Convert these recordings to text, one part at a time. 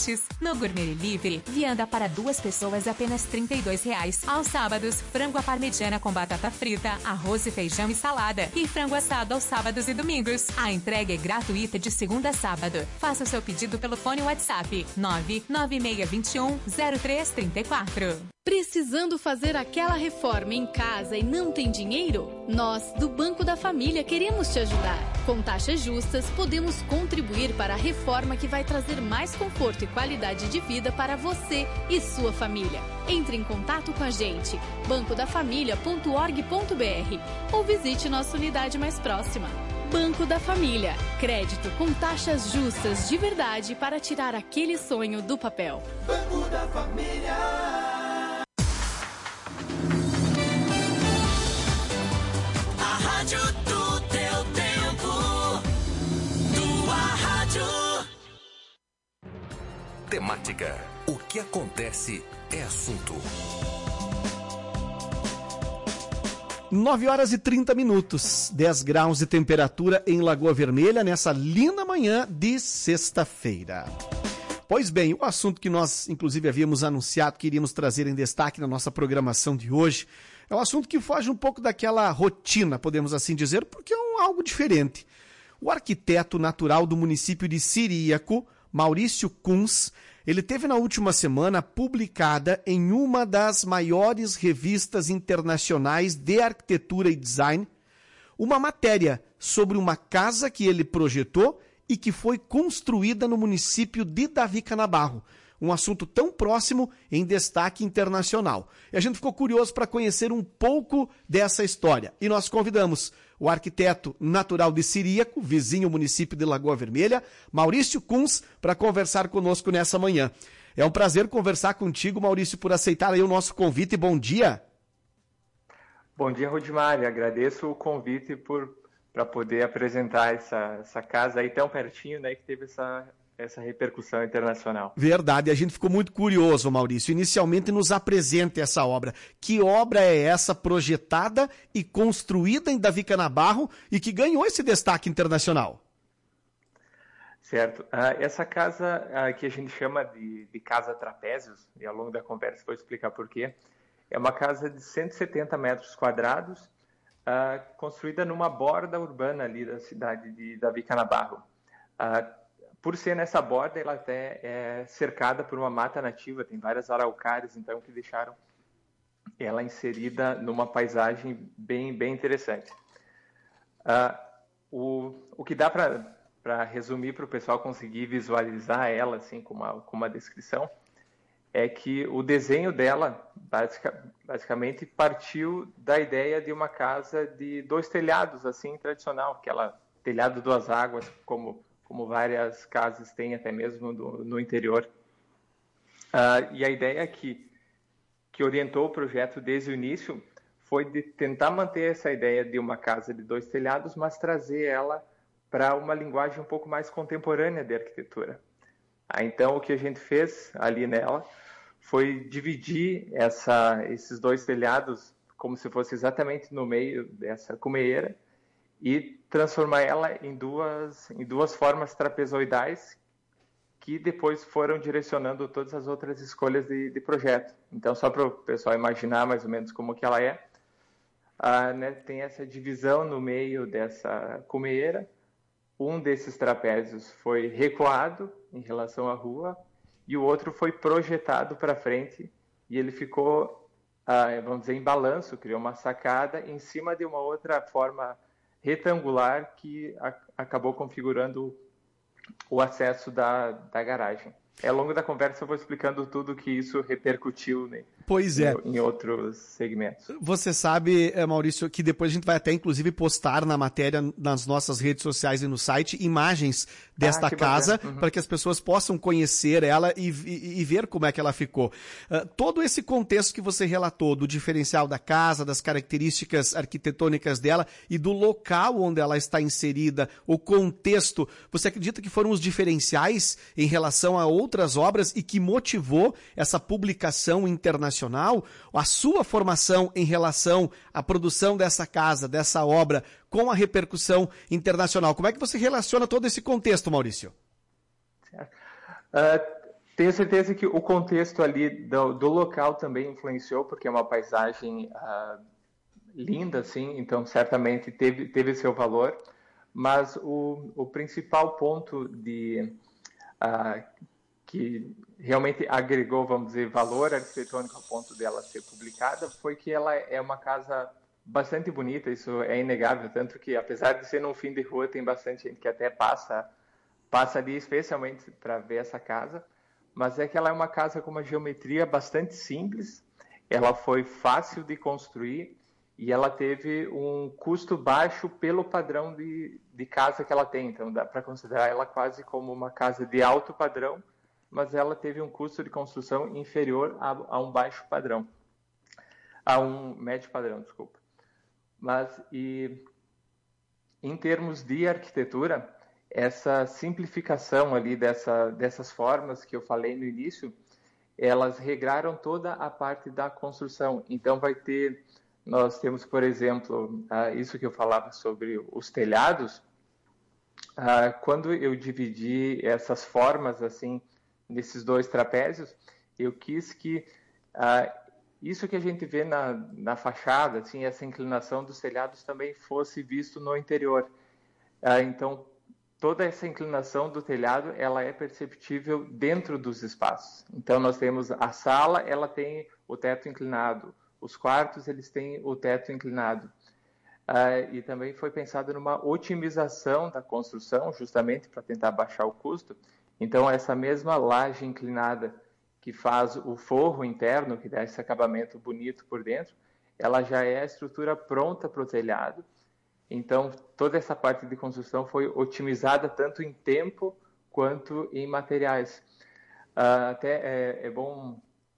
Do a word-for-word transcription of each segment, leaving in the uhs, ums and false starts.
No Gourmet Livre, vianda para duas pessoas apenas trinta e dois reais. Aos sábados, frango à parmegiana com batata frita, arroz e feijão e salada. E frango assado aos sábados e domingos. A entrega é gratuita de segunda a sábado. Faça o seu pedido pelo fone WhatsApp nove nove seis dois um zero três três quatro. Precisando fazer aquela reforma em casa e não tem dinheiro? Nós, do Banco da Família, queremos te ajudar. Com taxas justas, podemos contribuir para a reforma que vai trazer mais conforto e qualidade de vida para você e sua família. Entre em contato com a gente, banco da família ponto org ponto br, ou visite nossa unidade mais próxima. Banco da Família. Crédito com taxas justas de verdade para tirar aquele sonho do papel. Banco da Família. A rádio do teu tempo. Tua rádio. Temática. O que acontece é assunto. nove horas e trinta minutos, dez graus de temperatura em Lagoa Vermelha, nessa linda manhã de sexta-feira. Pois bem, o assunto que nós, inclusive, havíamos anunciado que iríamos trazer em destaque na nossa programação de hoje, é um assunto que foge um pouco daquela rotina, podemos assim dizer, porque é um, algo diferente. O arquiteto natural do município de Ciríaco, Maurício Kunz, ele teve na última semana publicada em uma das maiores revistas internacionais de arquitetura e design uma matéria sobre uma casa que ele projetou e que foi construída no município de Davi Canabarro. Um assunto tão próximo em destaque internacional. E a gente ficou curioso para conhecer um pouco dessa história. E nós convidamos o arquiteto natural de Ciríaco, vizinho município de Lagoa Vermelha, Maurício Kunz, para conversar conosco nessa manhã. É um prazer conversar contigo, Maurício, por aceitar aí o nosso convite. Bom dia. Bom dia, Rudimar. Agradeço o convite por para poder apresentar essa, essa casa aí tão pertinho, né, que teve essa... essa repercussão internacional. Verdade, a gente ficou muito curioso, Maurício. Inicialmente nos apresente essa obra. Que obra é essa projetada e construída em Davi Canabarro e que ganhou esse destaque internacional? Certo. Uh, essa casa uh, que a gente chama de, de Casa Trapézios, e ao longo da conversa vou explicar por quê, é uma casa de cento e setenta metros quadrados, uh, construída numa borda urbana ali da cidade de Davi Canabarro. Uh, Por ser nessa borda, ela até é cercada por uma mata nativa, tem várias araucárias, então, que deixaram ela inserida numa paisagem bem, bem interessante. Uh, o, o que dá para resumir, para o pessoal conseguir visualizar ela, assim, com uma, com uma descrição, é que o desenho dela, basic, basicamente, partiu da ideia de uma casa de dois telhados, assim, tradicional, aquela telhado duas águas, como... como várias casas têm até mesmo do, no interior. Uh, e a ideia que, que orientou o projeto desde o início foi de tentar manter essa ideia de uma casa de dois telhados, mas trazer ela para uma linguagem um pouco mais contemporânea de arquitetura. Ah, então, o que a gente fez ali nela foi dividir essa, esses dois telhados como se fosse exatamente no meio dessa cumeeira, e transformar ela em duas, em duas formas trapezoidais que depois foram direcionando todas as outras escolhas de, de projeto. Então, só para o pessoal imaginar mais ou menos como que ela é, ah, né, tem essa divisão no meio dessa cumeeira. Um desses trapézios foi recuado em relação à rua e o outro foi projetado para frente e ele ficou, ah, vamos dizer, em balanço, criou uma sacada em cima de uma outra forma retangular que a, acabou configurando o acesso da, da garagem. Ao longo da conversa eu vou explicando tudo que isso repercutiu, né, pois é. em, em outros segmentos. Você sabe, Maurício, que depois a gente vai até inclusive postar na matéria nas nossas redes sociais e no site imagens desta ah, casa uhum. para que as pessoas possam conhecer ela e, e, e ver como é que ela ficou. Uh, todo esse contexto que você relatou do diferencial da casa, das características arquitetônicas dela e do local onde ela está inserida, o contexto, você acredita que foram os diferenciais em relação a outras obras e que motivou essa publicação internacional, a sua formação em relação à produção dessa casa, dessa obra, com a repercussão internacional? Como é que você relaciona todo esse contexto, Maurício? Uh, Tenho certeza que o contexto ali do, do local também influenciou, porque é uma paisagem uh, linda, assim, então certamente teve, teve seu valor, mas o, o principal ponto de, uh, que realmente agregou, vamos dizer, valor arquitetônico a ponto dela ser publicada foi que ela é uma casa bastante bonita, isso é inegável, tanto que apesar de ser num fim de rua, tem bastante gente que até passa, passa ali especialmente para ver essa casa, mas é que ela é uma casa com uma geometria bastante simples, ela foi fácil de construir e ela teve um custo baixo pelo padrão de, de casa que ela tem. Então dá para considerar ela quase como uma casa de alto padrão, mas ela teve um custo de construção inferior a, a um baixo padrão, a um médio padrão, desculpa. Mas e, em termos de arquitetura, essa simplificação ali dessa, dessas formas que eu falei no início, elas regraram toda a parte da construção. Então vai ter, nós temos, por exemplo, uh, isso que eu falava sobre os telhados, uh, quando eu dividi essas formas assim, nesses dois trapézios, eu quis que uh, isso que a gente vê na, na fachada, assim, essa inclinação dos telhados também fosse visto no interior. Uh, então, toda essa inclinação do telhado, ela é perceptível dentro dos espaços. Então, nós temos a sala, ela tem o teto inclinado. Os quartos, eles têm o teto inclinado. Uh, e também foi pensado numa otimização da construção, justamente para tentar baixar o custo. Então, essa mesma laje inclinada que faz o forro interno, que dá esse acabamento bonito por dentro, ela já é a estrutura pronta para o telhado. Então, toda essa parte de construção foi otimizada tanto em tempo quanto em materiais. Uh, até é, é bom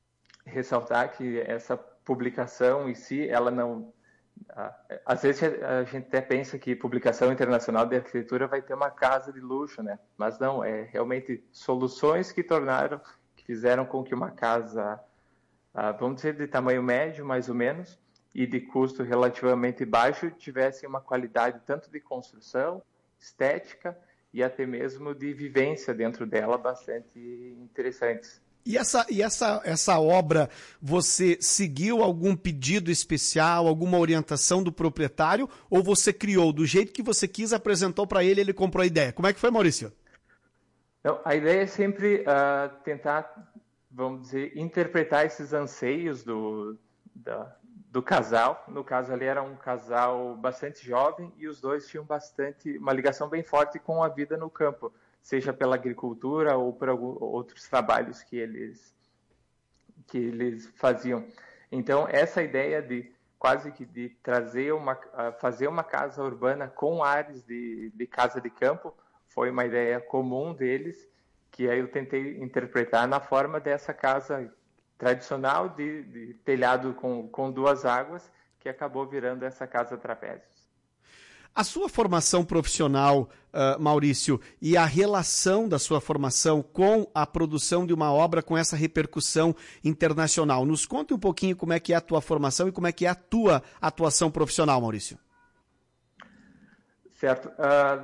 ressaltar que essa publicação em si, ela não... Uh, às vezes a gente até pensa que publicação internacional de arquitetura vai ter uma casa de luxo, né? Mas não, é realmente soluções que tornaram, que fizeram com que uma casa, uh, vamos dizer, de tamanho médio, mais ou menos, e de custo relativamente baixo, tivesse uma qualidade tanto de construção, estética e até mesmo de vivência dentro dela bastante interessantes. E essa, e essa, essa obra, você seguiu algum pedido especial, alguma orientação do proprietário, ou você criou do jeito que você quis, apresentou para ele, ele comprou a ideia? Como é que foi, Maurício? Não, a ideia é sempre uh, tentar, vamos dizer, interpretar esses anseios do, da, do casal. No caso ali era um casal bastante jovem e os dois tinham bastante, uma ligação bem forte com a vida no campo, seja pela agricultura ou por algum, outros trabalhos que eles, que eles faziam. Então, essa ideia de quase que de trazer uma, fazer uma casa urbana com ares de, de casa de campo foi uma ideia comum deles, que aí eu tentei interpretar na forma dessa casa tradicional de, de telhado com, com duas águas, que acabou virando essa casa trapézios. A sua formação profissional, uh, Maurício, e a relação da sua formação com a produção de uma obra com essa repercussão internacional. Nos conte um pouquinho como é que é a tua formação e como é que é a tua atuação profissional, Maurício. Certo. Uh,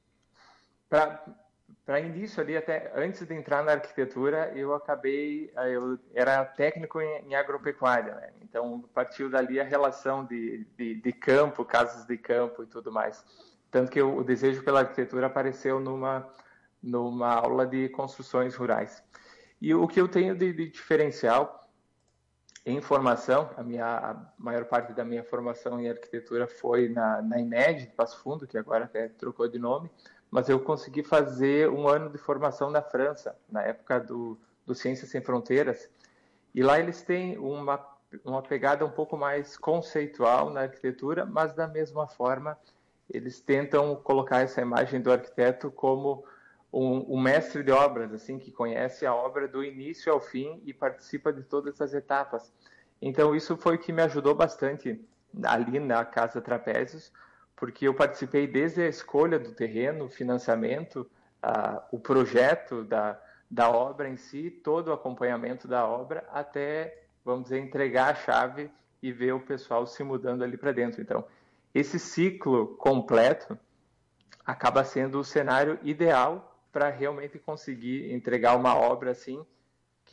Para início ali, até antes de entrar na arquitetura, eu acabei, eu era técnico em, em agropecuária, né? Então partiu dali a relação de, de, de campo, casas de campo e tudo mais. Tanto que eu, o desejo pela arquitetura apareceu numa, numa aula de construções rurais. E o que eu tenho de, de diferencial em formação, a, minha, a maior parte da minha formação em arquitetura foi na, na IMED, de Passo Fundo, que agora até trocou de nome, mas eu consegui fazer um ano de formação na França, na época do, do Ciências Sem Fronteiras, e lá eles têm uma, uma pegada um pouco mais conceitual na arquitetura, mas da mesma forma eles tentam colocar essa imagem do arquiteto como um, um mestre de obras, assim, que conhece a obra do início ao fim e participa de todas as etapas. Então isso foi o que me ajudou bastante ali na Casa Trapézios, porque eu participei desde a escolha do terreno, o financiamento, uh, o projeto da, da obra em si, todo o acompanhamento da obra, até, vamos dizer, entregar a chave e ver o pessoal se mudando ali para dentro. Então, esse ciclo completo acaba sendo o cenário ideal para realmente conseguir entregar uma obra assim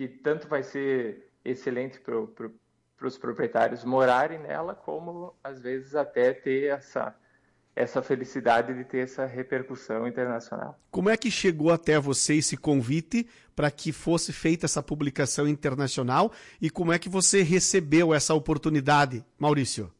que tanto vai ser excelente para pro, os proprietários morarem nela, como às vezes até ter essa, essa felicidade de ter essa repercussão internacional. Como é que chegou até você esse convite para que fosse feita essa publicação internacional e como é que você recebeu essa oportunidade, Maurício?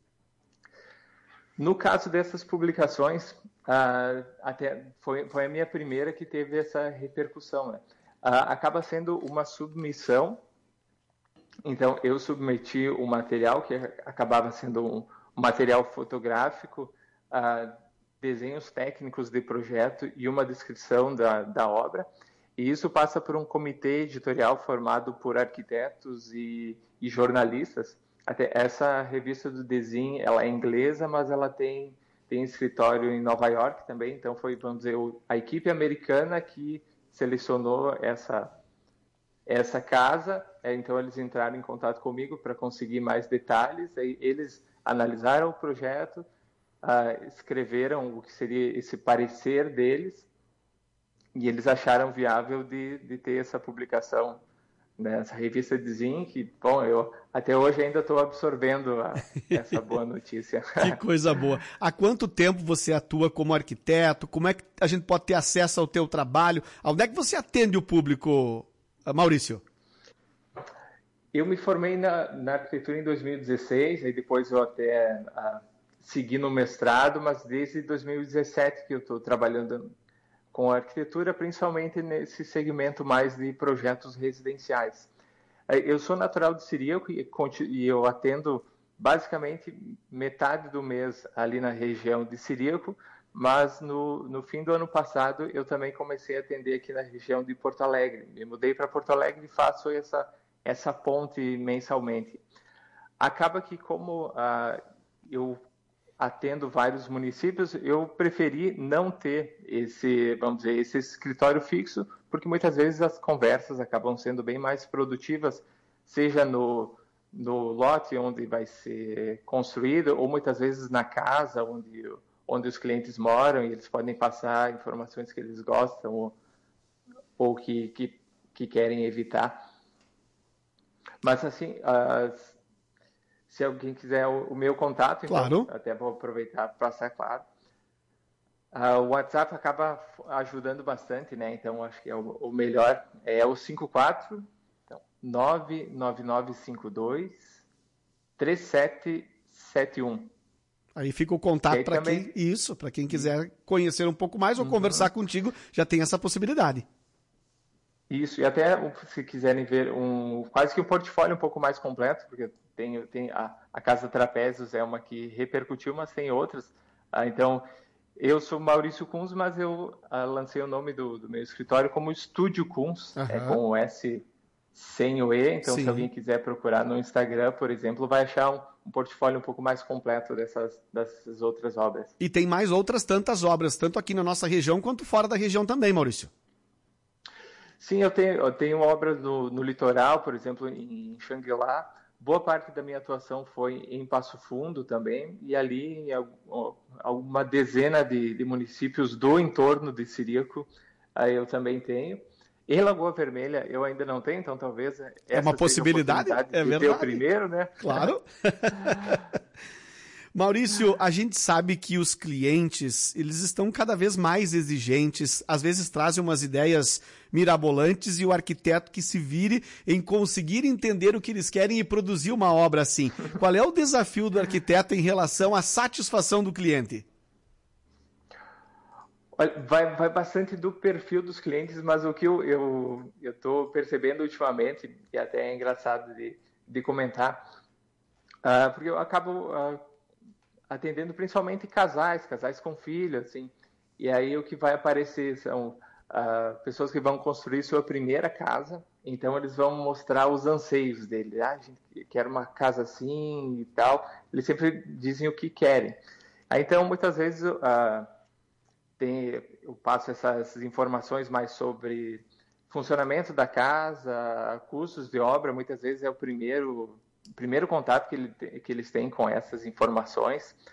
No caso dessas publicações, uh, até foi, foi a minha primeira que teve essa repercussão, né? Uh, acaba sendo uma submissão. Então, eu submeti o material, que acabava sendo um, um material fotográfico, uh, desenhos técnicos de projeto e uma descrição da, da obra. E isso passa por um comitê editorial formado por arquitetos e, e jornalistas. Até essa revista do Design, ela é inglesa, mas ela tem, tem escritório em Nova York também. Então, foi, vamos dizer, a equipe americana que selecionou essa, essa casa. Então, eles entraram em contato comigo para conseguir mais detalhes. Aí, eles analisaram o projeto, uh, escreveram o que seria esse parecer deles, e eles acharam viável de, de ter essa publicação nessa revista Design, que, bom, eu até hoje ainda estou absorvendo a, essa boa notícia. Que coisa boa. Há quanto tempo você atua como arquiteto? Como é que a gente pode ter acesso ao teu trabalho? Onde é que você atende o público, Maurício? Eu me formei na, na arquitetura em dois mil e dezesseis, aí depois eu até uh, segui no mestrado, mas desde dois mil e dezessete que eu estou trabalhando com a arquitetura, principalmente nesse segmento mais de projetos residenciais. Eu sou natural de Ciríaco e eu atendo basicamente metade do mês ali na região de Ciríaco, mas no, no fim do ano passado eu também comecei a atender aqui na região de Porto Alegre. Me mudei para Porto Alegre e faço essa, essa ponte mensalmente. Acaba que como uh, eu atendo vários municípios, eu preferi não ter esse, vamos dizer, esse escritório fixo, porque muitas vezes as conversas acabam sendo bem mais produtivas, seja no, no lote onde vai ser construído, ou muitas vezes na casa onde, onde os clientes moram, e eles podem passar informações que eles gostam ou, ou que, que, que querem evitar. Mas, assim, as se alguém quiser o, o meu contato, então, claro. Até vou aproveitar para passar claro. Uh, o WhatsApp acaba ajudando bastante, né? Então, acho que é o, o melhor. É o cinco quatro, então, nove nove nove cinco dois, três sete sete um. Aí fica o contato para também... quem isso, para quem quiser conhecer um pouco mais ou uhum. conversar contigo, já tem essa possibilidade. Isso, e até se quiserem ver um quase que um portfólio um pouco mais completo, porque tem, tem a, a Casa Trapézios é uma que repercutiu, mas tem outras. Ah, então, eu sou Maurício Kunz, mas eu ah, lancei o nome do, do meu escritório como Estúdio Kunz, uhum. é, com o S sem o E. Então, Sim. se alguém quiser procurar no Instagram, por exemplo, vai achar um, um portfólio um pouco mais completo dessas, dessas outras obras. E tem mais outras tantas obras, tanto aqui na nossa região quanto fora da região também, Maurício. Sim, eu tenho, eu tenho obras no, no litoral, por exemplo, em Xangri-Lá. Boa parte da minha atuação foi em Passo Fundo também, e ali em alguma dezena de, de municípios do entorno de Ciríaco eu também tenho. Em Lagoa Vermelha eu ainda não tenho, então talvez essa é uma possibilidade, seja a oportunidade é de verdade. ter o primeiro, né? Claro. Maurício, a gente sabe que os clientes, eles estão cada vez mais exigentes, às vezes trazem umas ideias mirabolantes e o arquiteto que se vire em conseguir entender o que eles querem e produzir uma obra assim. Qual é o desafio do arquiteto em relação à satisfação do cliente? Vai, vai bastante do perfil dos clientes, mas o que eu estou percebendo ultimamente, e até é engraçado de, de comentar, uh, porque eu acabo... Uh, atendendo principalmente casais, casais com filhos, assim. E aí o que vai aparecer são uh, pessoas que vão construir sua primeira casa, então eles vão mostrar os anseios deles. Ah, a gente quer uma casa assim e tal. Eles sempre dizem o que querem. Aí, então, muitas vezes uh, tem, eu passo essas informações mais sobre funcionamento da casa, custos de obra, muitas vezes é o primeiro... primeiro contato que, ele, que eles têm com essas informações.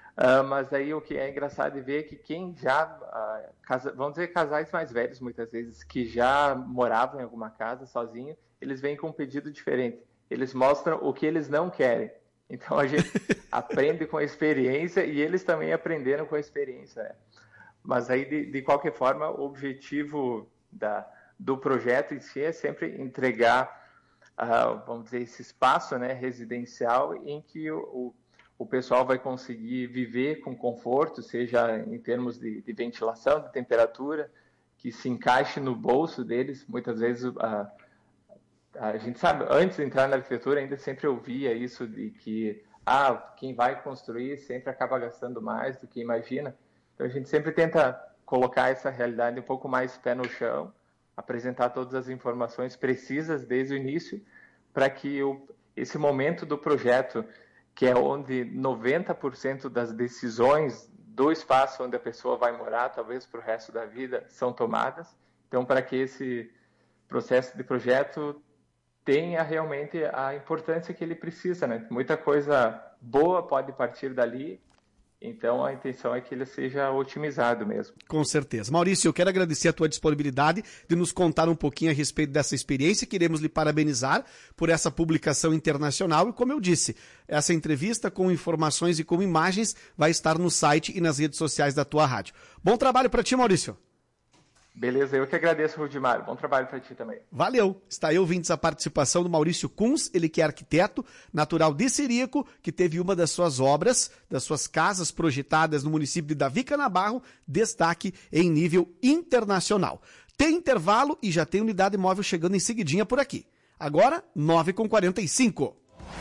Uh, mas aí o que é engraçado de ver é que quem já, uh, casa, vamos dizer, casais mais velhos muitas vezes, que já moravam em alguma casa sozinho, eles vêm com um pedido diferente. Eles mostram o que eles não querem. Então a gente aprende com a experiência e eles também aprenderam com a experiência, né? Mas aí, de, de qualquer forma, o objetivo da, do projeto em si é sempre entregar, uh, vamos dizer, esse espaço, né, residencial em que o, o o pessoal vai conseguir viver com conforto, seja em termos de, de ventilação, de temperatura, que se encaixe no bolso deles. Muitas vezes, a, a gente sabe, antes de entrar na arquitetura, ainda sempre ouvia isso de que ah, quem vai construir sempre acaba gastando mais do que imagina. Então, a gente sempre tenta colocar essa realidade um pouco mais pé no chão, apresentar todas as informações precisas desde o início, para que o, esse momento do projeto, que é onde noventa por cento das decisões do espaço onde a pessoa vai morar, talvez para o resto da vida, são tomadas. Então, para que esse processo de projeto tenha realmente a importância que ele precisa, né? Muita coisa boa pode partir dali. Então, a intenção é que ele seja otimizado mesmo. Com certeza. Maurício, eu quero agradecer a tua disponibilidade de nos contar um pouquinho a respeito dessa experiência. Queremos lhe parabenizar por essa publicação internacional. E, como eu disse, essa entrevista com informações e com imagens vai estar no site e nas redes sociais da tua rádio. Bom trabalho para ti, Maurício. Beleza, eu que agradeço, Rudimar. Bom trabalho para ti também. Valeu. Está aí ouvintes a participação do Maurício Kunz, ele que é arquiteto, natural de Ciríaco, que teve uma das suas obras, das suas casas projetadas no município de Davi Canabarro, destaque em nível internacional. Tem intervalo e já tem unidade móvel chegando em seguidinha por aqui. Agora, nove e quarenta e cinco.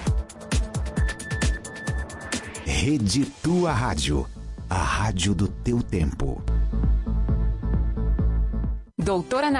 Rede Tua Rádio, a rádio do teu tempo. Doutora